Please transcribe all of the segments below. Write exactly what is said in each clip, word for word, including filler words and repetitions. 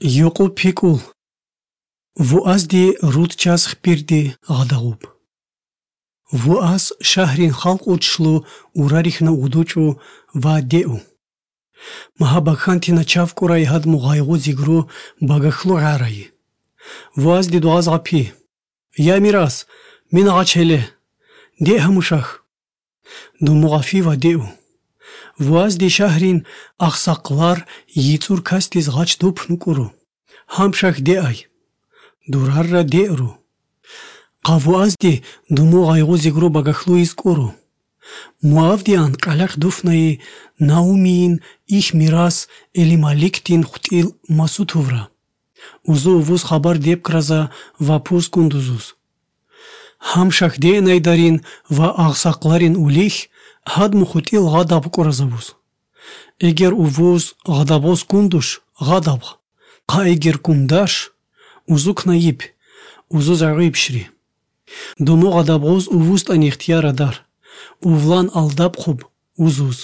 Юқу пикул вуазди рудчас хпирди ғадағуб. Вуаз шаҳрин халқ учлу урарихна удучу ва деу. Маҳабакхантина чавкурай ҳадму ғайғу зигру багахлу ғараи. Вуазди дуаз ғапи. Я мирас, мина ғачеле. Де ҳамушах. Думу ғафи ва деу. Вуазди шаҳрин ахсақлар йицур кастиз ғач дупну куру. Ҳамшах деай. Дурарра деуру. Қавуазди думу ғайғу зигру багахлу изкуру. Муавдиан калах дуфнаи наумиин их мирас элималиктин хутил масутувра. Узу вуз хабар депкраза ва пуз кундузуз. Ҳамшах денай дарин ва ахсақларин улих ҳадму хутил ғадаб куразавуз. Эгер увуз ғадабоз кундуш ғадаб. Қа эгер кундаш узук наиб, узу зағиб шри. Думу ғадабоз увуст ан ихтияра дар. Увлан алдаб хуб узуз.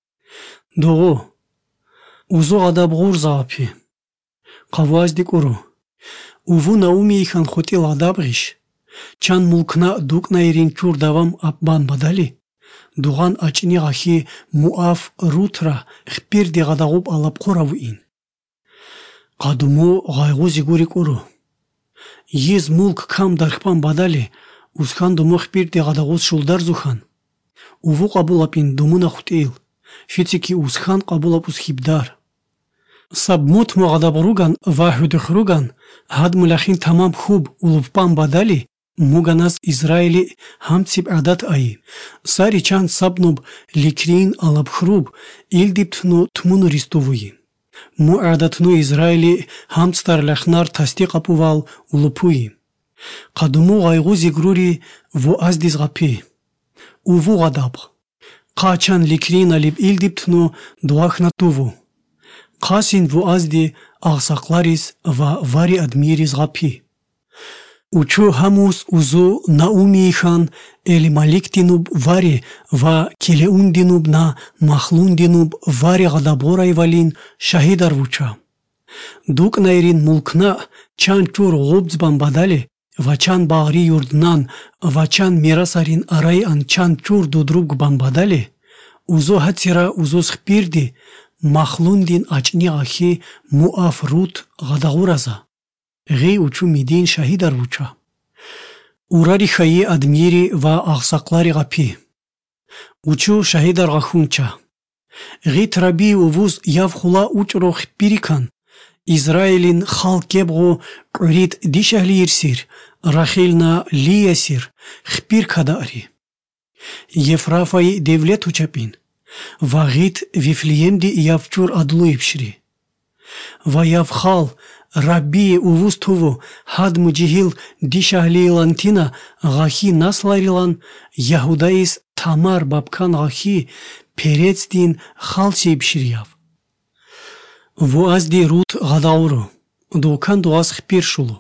Дуғу узу ғадаб ғур заапи. Қавуазди куру. Уву науми ихан хутил ғадаб ғиш. Чан мулкна дук найрин чур давам аббан бадали. Дуған ачни ғахи муаф рутра хпирди ғадағуб алаб қураву ин. Қадуму ғайғу зигури куру. Yiz mulk kam дархпан бадали узхан думу хпирди ғадағуз шулдар зухан. Уву қабулапин думуна хутил. Фицики узхан қабулап уз хибдар. Сабмут му ғадабруган ва худухруган ҳадмулахин тамам хуб улуппан бадали муганас Израили ҳамциб адат аи. Сари чанд сабнуб ликрин алабхруб илдибтну тмуну ристувуи. Му адатну Израили ҳамцтар лахнар тастиқапувал улупуи. Қадуму ғайғу зигрури вуаздиз ғапи. Уву ғадаб. Қачан ликрин алиб илдибтну дуахна туву. Қасин вуазди ахсақлариз ва вари адмириз ғапи. Учу ҳамус узу наумиихан элималиктинуб вари ва келеундинуб на махлундинуб вари ғадаборай валин шаҳидар вуча. Дук найрин мулкна чанд чур ғубзбан бадали ва чанд бағри юрднан ва чанд мирасарин арай ан чанд чур дудрубгбан бадали узу ҳатсира узуз хпирди махлундин ачни ғахи муаф рут ғадағураза. Ғи учу мидин шаҳидар вуча. Урари хаи адмири ва ахсақлари ғапи. Учу шаҳидар ғахунча. Ғи траби увуз яв хула учро хпирикан. Израилин хал кебғу қурид дишахли ирсир. Рахилна лиясир. Хпир кадаари. Ефрафаи девлет учапин. Ва ғит вифлиемди явчур адлу ипшри. Ва яв хал Рабби увуз туву ҳадму ҷиҳил дишаҳлиилантина ғахи насларилан Яҳудаис тамар бабкан ғахи перецдин халси биширияв. Вуазди рут ғадауру дукан дуаз хпир шулу.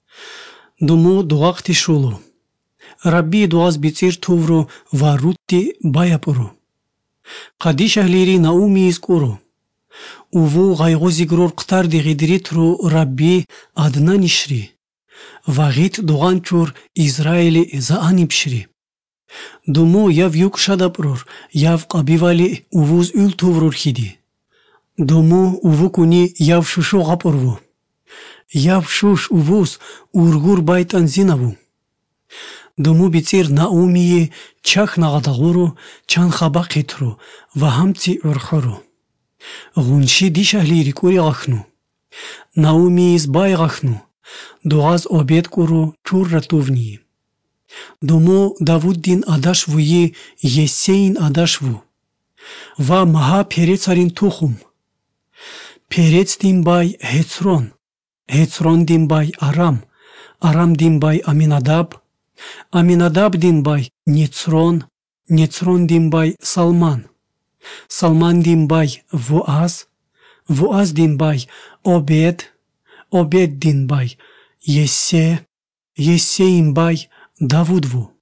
Думу дуғақти шулу. Рабби дуаз бицир тувру ва рутти баяпуру. Қадишаҳлири науми изкуру. Уву ғайғу зигрур қтарди ғидритру Рабби аднани шри. Ва ғит дуған чур Израили заани бшри. Думу яв юк шадапрур, яв қабивали увуз ул туврур хиди. Думу уву куни яв шушу ғапурву. Яв шуш увуз ургур байтан зинаву. Думу бицир наумии чах нағадағуру чан хаба қитру ва ҳамци урхуру. Ғунши дишаҳлири кури ғахну. Наумииз бай ғахну. Дуғаз обед куру чурра тувнии. Думу Давуддин адашвуи Ессеин адашву. Ва маҳа перецарин тухум. Перецдин бай Хецрон. Хецрондин бай Арам. Арамдин бай Аминадаб. Аминадабдин бай Нецрон. Нецрондин бай Салман. Салмандин бай Вуаз, Вуаздин бай Обед, Обеддин бай Ессе, Ессеин бай Давудву.